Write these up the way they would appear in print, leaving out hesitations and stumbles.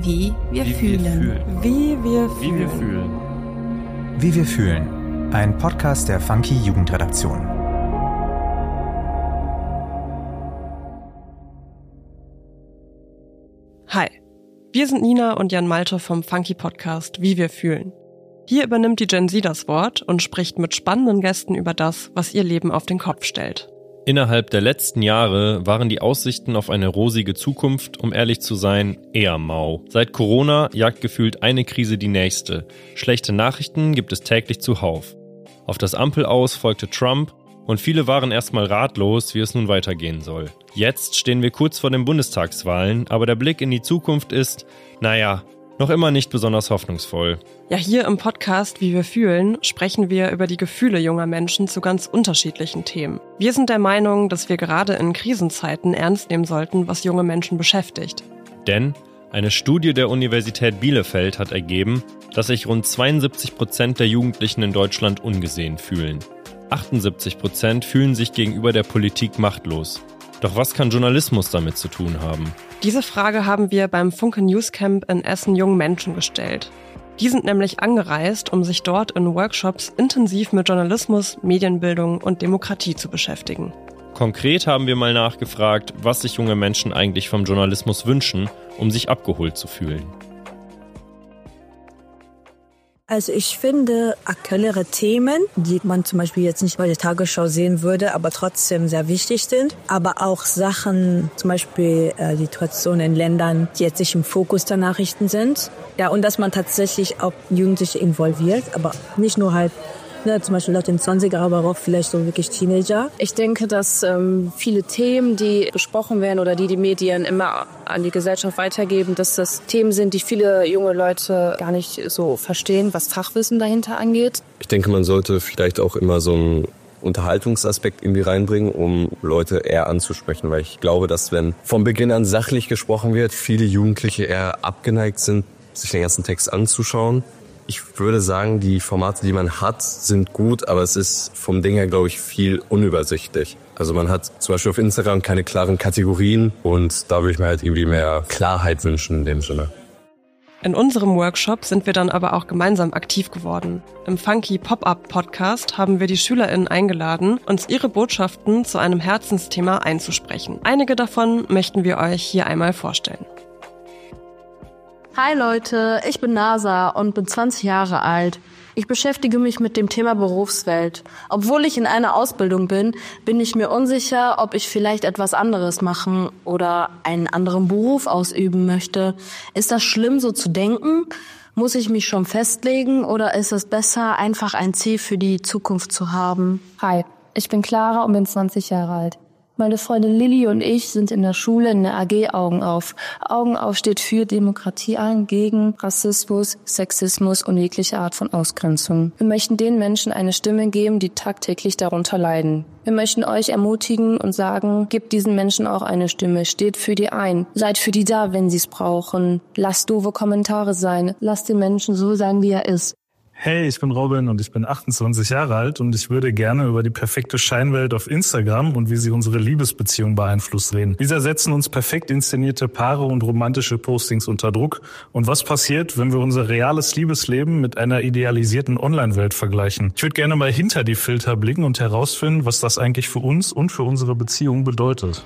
Wie wir fühlen. Wie wir fühlen. Ein Podcast der Funky Jugendredaktion. Hi, wir sind Nina und Jan Malte vom Funky Podcast Wie wir fühlen. Hier übernimmt die Gen Z das Wort und spricht mit spannenden Gästen über das, was ihr Leben auf den Kopf stellt. Innerhalb der letzten Jahre waren die Aussichten auf eine rosige Zukunft, um ehrlich zu sein, eher mau. Seit Corona jagt gefühlt eine Krise die nächste. Schlechte Nachrichten gibt es täglich zuhauf. Auf das Ampel-Aus folgte Trump und viele waren erstmal ratlos, wie es nun weitergehen soll. Jetzt stehen wir kurz vor den Bundestagswahlen, aber der Blick in die Zukunft ist, noch immer nicht besonders hoffnungsvoll. Ja, hier im Podcast Wie wir fühlen sprechen wir über die Gefühle junger Menschen zu ganz unterschiedlichen Themen. Wir sind der Meinung, dass wir gerade in Krisenzeiten ernst nehmen sollten, was junge Menschen beschäftigt. Denn eine Studie der Universität Bielefeld hat ergeben, dass sich rund 72% der Jugendlichen in Deutschland ungesehen fühlen. 78% fühlen sich gegenüber der Politik machtlos. Doch was kann Journalismus damit zu tun haben? Diese Frage haben wir beim Funke News Camp in Essen jungen Menschen gestellt. Die sind nämlich angereist, um sich dort in Workshops intensiv mit Journalismus, Medienbildung und Demokratie zu beschäftigen. Konkret haben wir mal nachgefragt, was sich junge Menschen eigentlich vom Journalismus wünschen, um sich abgeholt zu fühlen. Also ich finde aktuellere Themen, die man zum Beispiel jetzt nicht bei der Tagesschau sehen würde, aber trotzdem sehr wichtig sind. Aber auch Sachen, zum Beispiel Situationen in Ländern, die jetzt nicht im Fokus der Nachrichten sind. Ja, und dass man tatsächlich auch Jugendliche involviert, aber nicht nur halt zum Beispiel Leute in 20er, aber auch vielleicht so wirklich Teenager. Ich denke, dass viele Themen, die besprochen werden oder die Medien immer an die Gesellschaft weitergeben, dass das Themen sind, die viele junge Leute gar nicht so verstehen, was Fachwissen dahinter angeht. Ich denke, man sollte vielleicht auch immer so einen Unterhaltungsaspekt irgendwie reinbringen, um Leute eher anzusprechen, weil ich glaube, dass wenn von Beginn an sachlich gesprochen wird, viele Jugendliche eher abgeneigt sind, sich den ganzen Text anzuschauen. Ich würde sagen, die Formate, die man hat, sind gut, aber es ist vom Ding her, glaube ich, viel unübersichtlich. Also man hat zum Beispiel auf Instagram keine klaren Kategorien und da würde ich mir halt irgendwie mehr Klarheit wünschen in dem Sinne. In unserem Workshop sind wir dann aber auch gemeinsam aktiv geworden. Im Funky Pop-Up-Podcast haben wir die SchülerInnen eingeladen, uns ihre Botschaften zu einem Herzensthema einzusprechen. Einige davon möchten wir euch hier einmal vorstellen. Hi Leute, ich bin Nasa und bin 20 Jahre alt. Ich beschäftige mich mit dem Thema Berufswelt. Obwohl ich in einer Ausbildung bin, bin ich mir unsicher, ob ich vielleicht etwas anderes machen oder einen anderen Beruf ausüben möchte. Ist das schlimm, so zu denken? Muss ich mich schon festlegen oder ist es besser, einfach ein Ziel für die Zukunft zu haben? Hi, ich bin Clara und bin 20 Jahre alt. Meine Freundin Lilly und ich sind in der Schule in der AG Augen auf. Augen auf steht für Demokratie ein, gegen Rassismus, Sexismus und jegliche Art von Ausgrenzung. Wir möchten den Menschen eine Stimme geben, die tagtäglich darunter leiden. Wir möchten euch ermutigen und sagen, gebt diesen Menschen auch eine Stimme, steht für die ein. Seid für die da, wenn sie es brauchen. Lasst doofe Kommentare sein. Lasst den Menschen so sein, wie er ist. Hey, ich bin Robin und ich bin 28 Jahre alt und ich würde gerne über die perfekte Scheinwelt auf Instagram und wie sie unsere Liebesbeziehung beeinflusst reden. Diese setzen uns perfekt inszenierte Paare und romantische Postings unter Druck. Und was passiert, wenn wir unser reales Liebesleben mit einer idealisierten Online-Welt vergleichen? Ich würde gerne mal hinter die Filter blicken und herausfinden, was das eigentlich für uns und für unsere Beziehung bedeutet.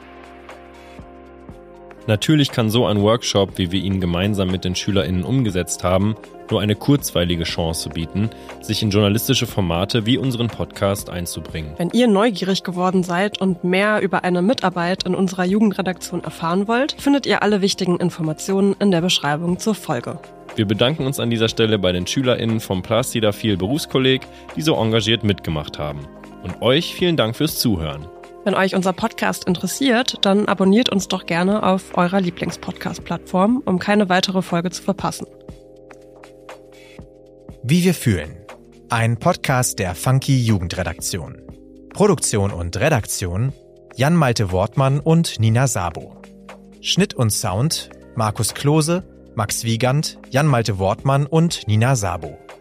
Natürlich kann so ein Workshop, wie wir ihn gemeinsam mit den SchülerInnen umgesetzt haben, nur eine kurzweilige Chance bieten, sich in journalistische Formate wie unseren Podcast einzubringen. Wenn ihr neugierig geworden seid und mehr über eine Mitarbeit in unserer Jugendredaktion erfahren wollt, findet ihr alle wichtigen Informationen in der Beschreibung zur Folge. Wir bedanken uns an dieser Stelle bei den SchülerInnen vom Placidaphil Berufskolleg, die so engagiert mitgemacht haben. Und euch vielen Dank fürs Zuhören. Wenn euch unser Podcast interessiert, dann abonniert uns doch gerne auf eurer Lieblings-Podcast-Plattform, um keine weitere Folge zu verpassen. Wie wir fühlen. Ein Podcast der Funky Jugendredaktion. Produktion und Redaktion Jan Malte Wortmann und Nina Sabo. Schnitt und Sound Markus Klose, Max Wiegand, Jan Malte Wortmann und Nina Sabo.